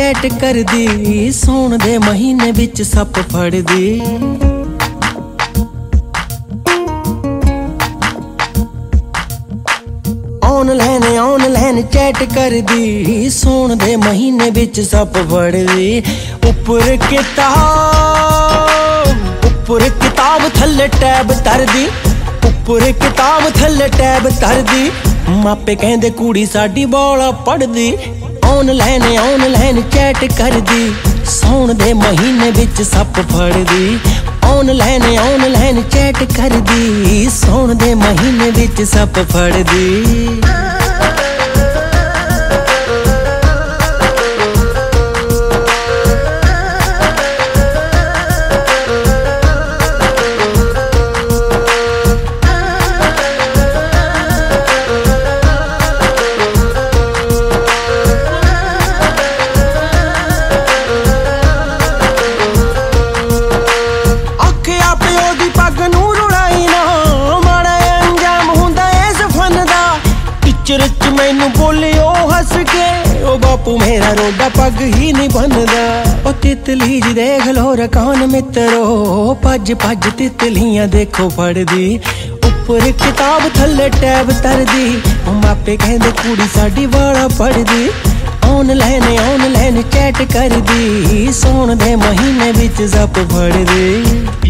Chat करदी, सौण दे महीने विच सप फड़दी। ऑनलाइन चैट करदी, सौण दे महीने विच सप फड़दी। उपर किताब थल्ले टैब तरदी, उपर किताब थल्ले टैब तरदी। मापे कहंदे कुड़ी साडी बाला पढ़दी। ऑनलाइन चैट करदी, सौण दे महीने विच सप फड़दी। ऑनलाइन चैट करदी, सौण दे महीने विच सप फड़दी। मैनू बोले ओ हस के, ओ बापू मेरा रोडा पग ही नहीं बनदा। ओ तितली जी देख लो रकान मित्रो, भज भज तितलियां देखो फड़दी। उपर किताब थल्ले टैब तरदी, मापे कहंदे कुड़ी साडी वाला पढ़दी। ऑनलाइन चैट करदी, सौण दे महीने विच सप फड़दी।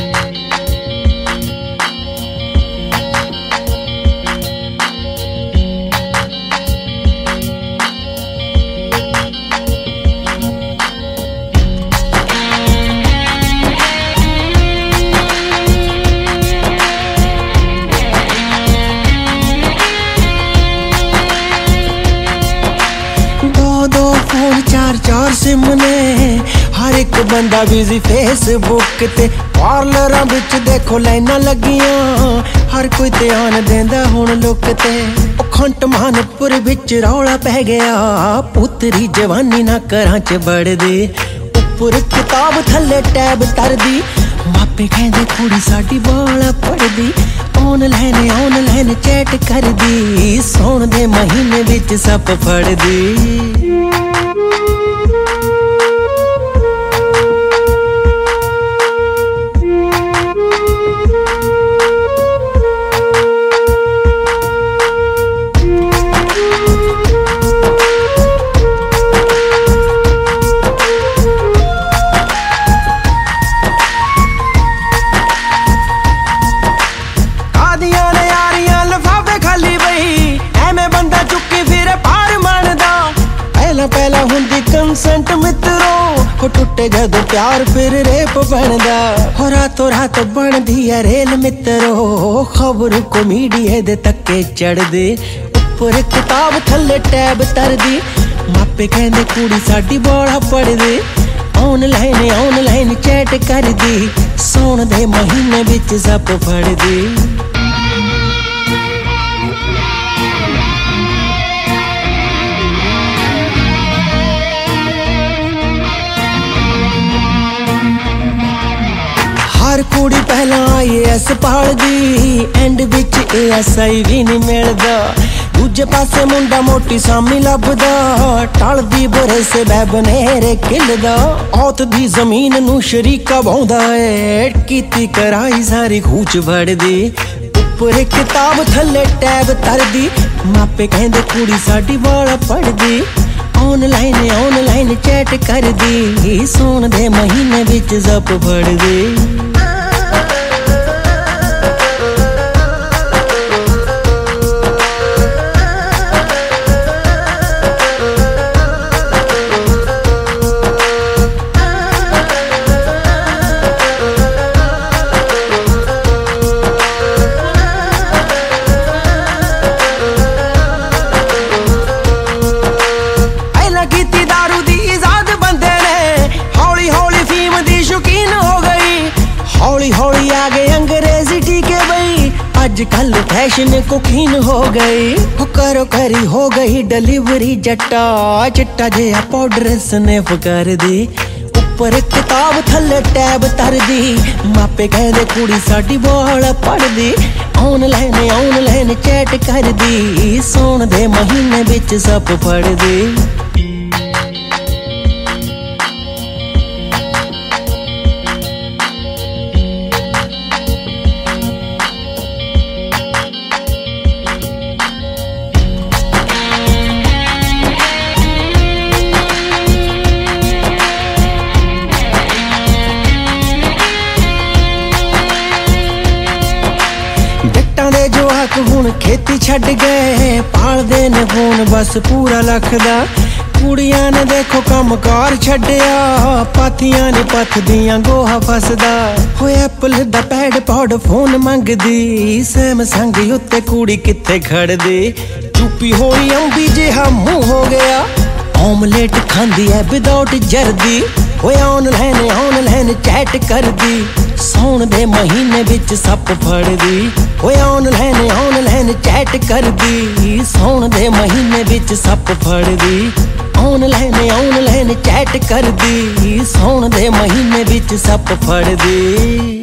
चार सिम ने, हर एक बंदा बिजी फेसबुक ते। पार्लरां विच देखो लाइनां लगियां, हर कोई ध्यान देंदा हुण लुक ते। ओ खंट मानपुर विच रौला पै गया, पुतरी जवानी ना घरां च बड़दी। उपर किताब थल्ले टैब तरदी, मापे कहंदे कुड़ी साडी बाला पढ़दी। ऑनलाइन चैट करदी, सौण दे महीने विच सप फड़दी। पहला हुंदी कंसेंट मित्रो, हो टुटे जदों प्यार फिर रेप बनदा। हो रातों रात बनदी है रेल मित्रो, खबर को मीडिया दे तक्के चढ़दे। उपर किताब थल्ले टैब तरदी, मापे कहंदे कुड़ी साडी बाला पढ़दी। ऑनलाइन चैट करदी, सौण दे महीने विच सप फड़दी। हर कुड़ी पहला IAS पढ़दी, एंड विच ASI भी नहीं मिलदा। दूजे पासे मुंडा मोटी सामी लभदा, टलदी बुरे से बैबनेरे किलदा। औत दी जमीन नू शरीका बौंदा है, कीती कराई सारी खूच बढ़दी। उपर किताब थल्ले टैब तरदी, मापे कहंदे कुड़ी साडी बाला पढ़दी। ऑनलाइन चैट करदी, सौण दे महीने विच सप फड़दी। हौली आगे अंग्रेजी टीके बई, आजकल फैशन कुकीन हो गई। करो करी हो गई डिलीवरी जट्टा, चिट्टा जिहा पाउडर स्नैप कर दी। उपर किताब थल्ले टैब तरदी, मापे कहदे कुड़ी साडी बाला पढ़दी। ऑनलाइन चैट करदी, सौण दे महीने विच सप फड़दी। ਲੋਕ ਹੁਣ ਖੇਤੀ ਛੱਡ ਗਏ, ਪਾਲਦੇ ਨੇ ਫੋਨ ਬਸ ਪੂਰਾ ਲੱਖ ਦਾ। ਕੁੜੀਆਂ ਨੇ ਦੇਖੋ ਕੰਮਕਾਰ ਛੱਡਿਆ, ਪਾਥੀਆਂ ਨੇ ਪੱਥਦੀਆਂ ਗੋਹਾ ਫਸਦਾ। ਹੋਏ ਐਪਲ ਦਾ ਪੈਡ ਪੌਡ ਫੋਨ ਮੰਗਦੀ, ਸੈਮਸੰਗ ਉੱਤੇ ਕੁੜੀ ਕਿੱਥੇ ਖੜਦੀ। ਚੁੱਪੀ ਹੋਈ ਅੰਬੀ ਜਿਹਾ ਮੂੰਹ ਹੋ ਗਿਆ, ਆਮਲੇਟ ਖਾਂਦੀ ਐ ਵਿਦਆਊਟ ਜਰਦੀ। ਓਏ ਆਨਲਾਈਨ ਚੈਟ ਕਰਦੀ, ਸੌਣ ਦੇ ਮਹੀਨੇ ਵਿੱਚ ਸੱਪ ਫੜਦੀ। ਓਏ ਆਨਲਾਈਨ ਚੈਟ ਕਰਦੀ, ਸੌਣ ਦੇ ਮਹੀਨੇ ਵਿੱਚ ਸੱਪ ਫੜਦੀ। ਆਨਲਾਈਨ ਚੈਟ ਕਰਦੀ, ਸੌਣ ਦੇ ਮਹੀਨੇ ਵਿੱਚ ਸੱਪ ਫੜਦੀ।